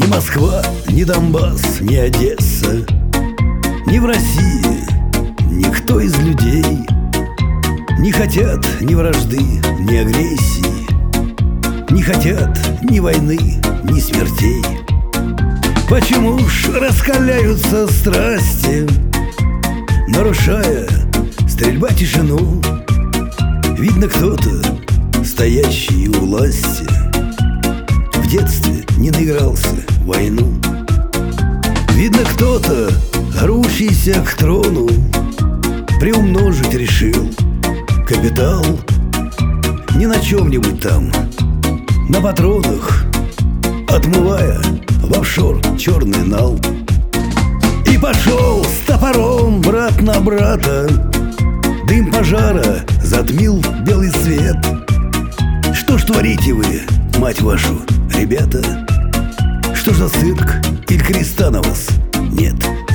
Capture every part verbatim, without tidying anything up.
Москва, ни Донбасс, ни Одесса, ни в России никто из людей не хотят ни вражды, ни агрессии, не хотят ни войны, ни смертей. Почему ж раскаляются страсти, нарушая стрельба тишину? Видно, кто-то, стоящий у власти, в детстве не наигрался в войну. Видно, кто-то, рвущийся к трону, приумножить решил капитал. Не на чем-нибудь там, на патронах, отмывая в офшор черный нал. И пошел с топором брат на брата, дым пожара затмил белый свет. Что ж творите вы, мать вашу, ребята? Что ж за цирк, иль креста на вас нет?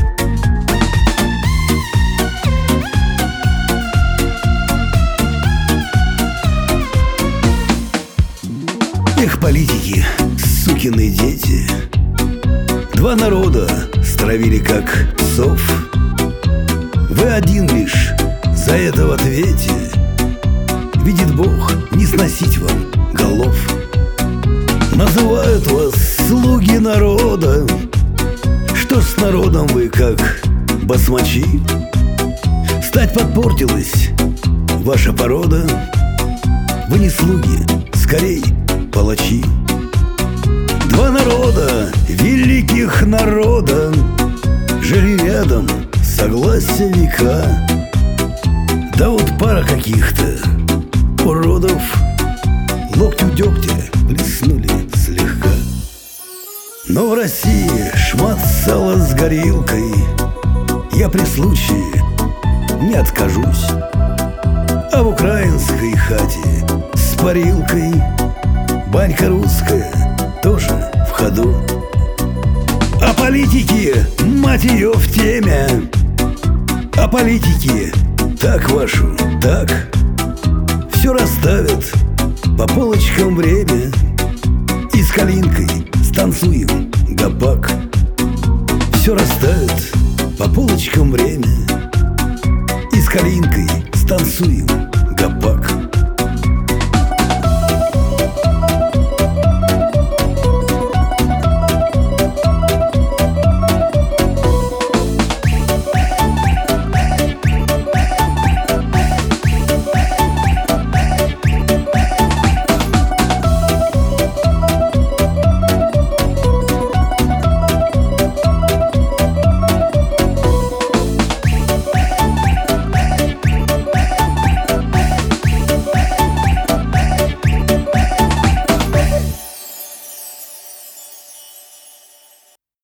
Эх, политики, сукины дети, два народа стравили как псов. Вы один лишь за это в ответе. Видит Бог, не сносить вам голов. Называют вас слуги народа. Что ж с народом вы как басмачи? Стать подпортилась ваша порода. Вы не слуги, скорей палачи. Два народа, великих народа, жили рядом, согласия века. Да вот пара каких-то уродов локтю дегтя плеснули слегка. Но в России шмат сала с горилкой, я при случае не откажусь. А в украинской хате с парилкой банька русская тоже в ходу. А политики, мать ее, в теме. А политики, так вашу, так, все расставят по полочкам время. И с калинкой станцуем гопак. Все расставят по полочкам время. И с калинкой станцуем